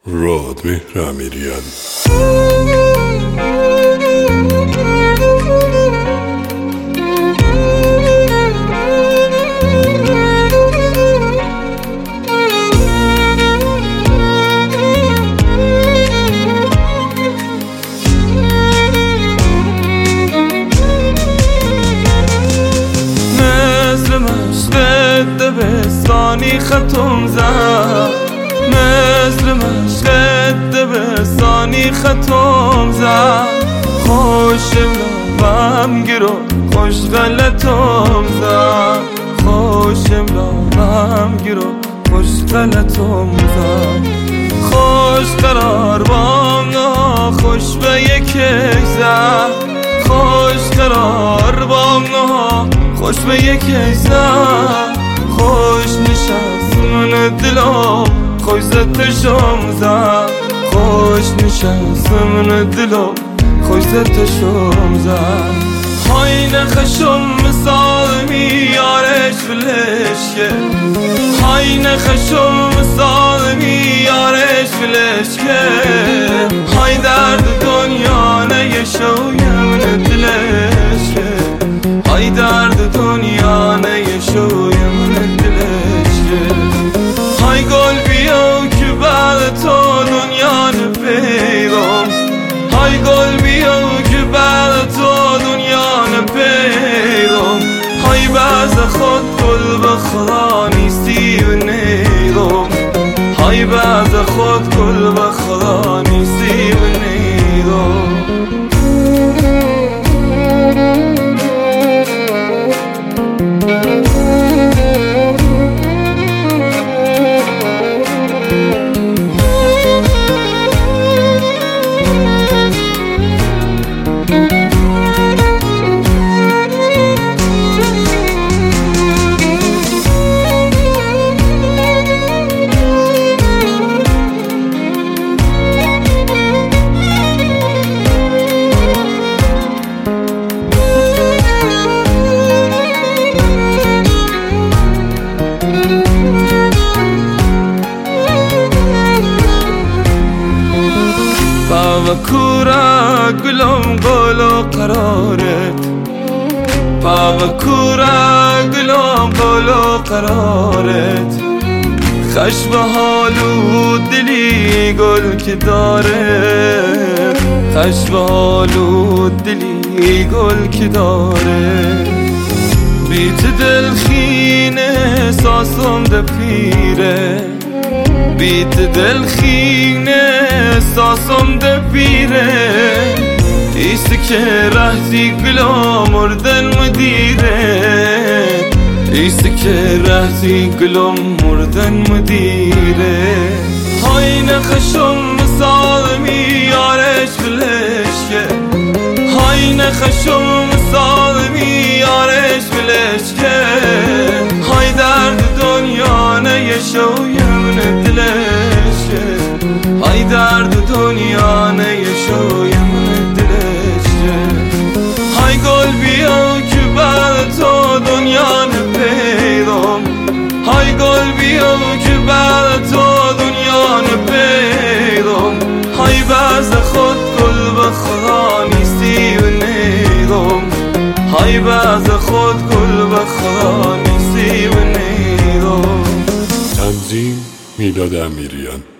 رادمهر امیریان. مثل مشق دبستانی خطم زد، مثل مشق دبستانی خطم زد. خوش لبم گرو خوش غلطم زد، خوش لبم گرو خوش غلطم زد. خوش قرار بام خوش به یکی زد، خوش قرار بام خوش به یکی زد. خوش نشست من دلم خوش زدشم زد، خوش نشست من دلم خوش زدشم زد. های نخشم مثال میارش فلشکه، های نخشم مثال میارش فلشکه. های درد دنیا نیشوی من دلشکه، های درد دنیا نیشوی من دلشکه. های گل بیا که بعد تو دنیا نپیدم، های گل بیا که بعد تو دنیا نپیدم. های بعض خود گل به خدا نیستی و نیدم، های بعض خود گل به خدا نیستی و نیدم. و کورا گلم قول و قرارت، و کورا گلم قول و قرارت. خش به حال و دلی گل که داره، خش به حال و دلی گل که داره. بیت دلخین احساسم ده پیره، بیت دلخین احساسم ده پیره. ایست که رهزی گلا مردن مدیره، ایست که رهزی گلا مردن مدیره. های نخشم مثال میارش فلشکه، های نخشم مثال میارش فلشکه. های درد دنیا نیشوی من دلشکه، های درد دنیا نیشوی من دلشکه. های گل بیا که بعد تو دنیا نپیدم، های گل بیا که بعد تو دنیا نپیدم. های بعض خود گل به خدا نیستی و نیدم، های بعض خود گل به خدا نیستی و نیدم. تنظیم میلاد امیریان.